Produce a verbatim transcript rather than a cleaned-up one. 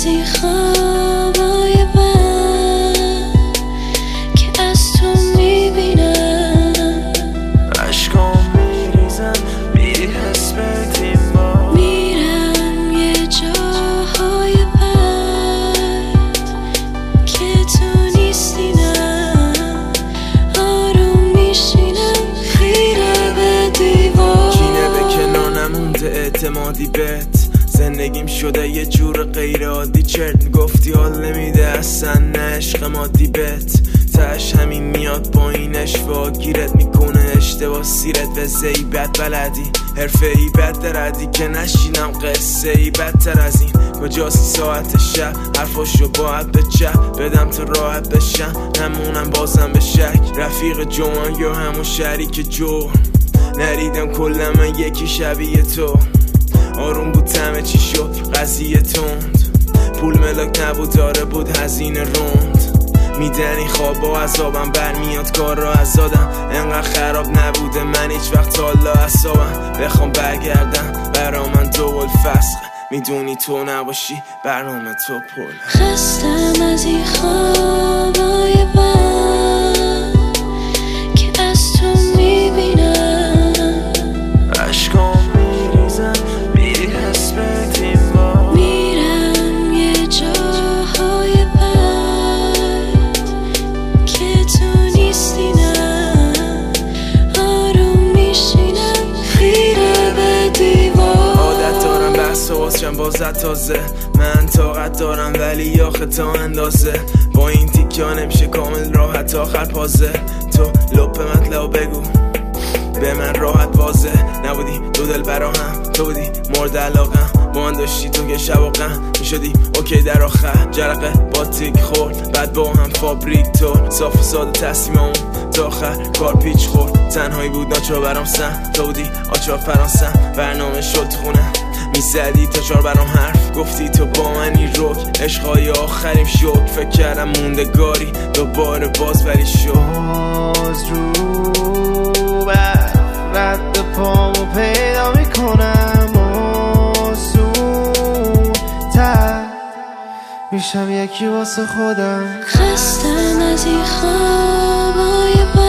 از این خوابای بد که از تو میبینم، عشقام میریزم بی حس بدیم ما، میرم یه جاهای بد که تو نیستی، نه آروم میشینم خیره به دیوار. کینه به کنار نمونده اعتمادی بهت، زندگیم شده یه جور غیر عادی. چرت میگفتی حال نمیده اصلا، نه عشق مادی بهت تش همین میاد با این اشوا گیرت میکنه اشتباه سیرت و زیبت بلدی حرفه ای بد دردی که نشینم قصه ای بدتر از این. کجاست ساعت شب حرفاشو باید به چپ بدم تا راحت بشم، نمونم بازم به شک رفیق جوان یا همون شریک جو. نریدم کلا من یکی شبیه تو، آروم بود همه چی شد قضیه تند، پول ملاک نبود داره بود هزینه روند. میدنی خواب و عذابم برمیاد کار را ازادم، انقدر خراب نبوده من هیچ وقت حالا اصابم بخوام برگردم برا من دول فسخ. میدونی تو نباشی برنامه تو پل. خستم از این خوابای بد که از تو میبینم، عشقام میریزم بی حس بدیم ما، میرم یه جاهای بد که تو نیستی، نه آروم میشینم خیره به دیوار. عادت دارم بحث و بازشم بازت تازه، من طاقت دارم ولی آخه تا اندازه، با این تیکیا نمیشه کامل راحت آخر پازه. تو لپ مطلب بگو به من راحت واضح، نبودی دو دل برا هم تو بودی مورد علاقم، با من داشتی تو که شب و غم میشدی اوکی در آخر. جرقه با تیک خورد بعد با هم فابریک تور، صاف و ساده تصمیممون تا آخر کار پیچ خورد. تنهایی بود ناچار برام سن تو بودی آچار فرانسم، برنامه شد خونه میزدی تا چار برام حرف گفتی تو با منی روک، عشقای آخریم شد فکر کردم موندگاری دوباره باز ولی شد. باز رو بر رد پامو پیدا میکنم آسون تر میشم یکی واسه خودم. خستم از این خوابای بد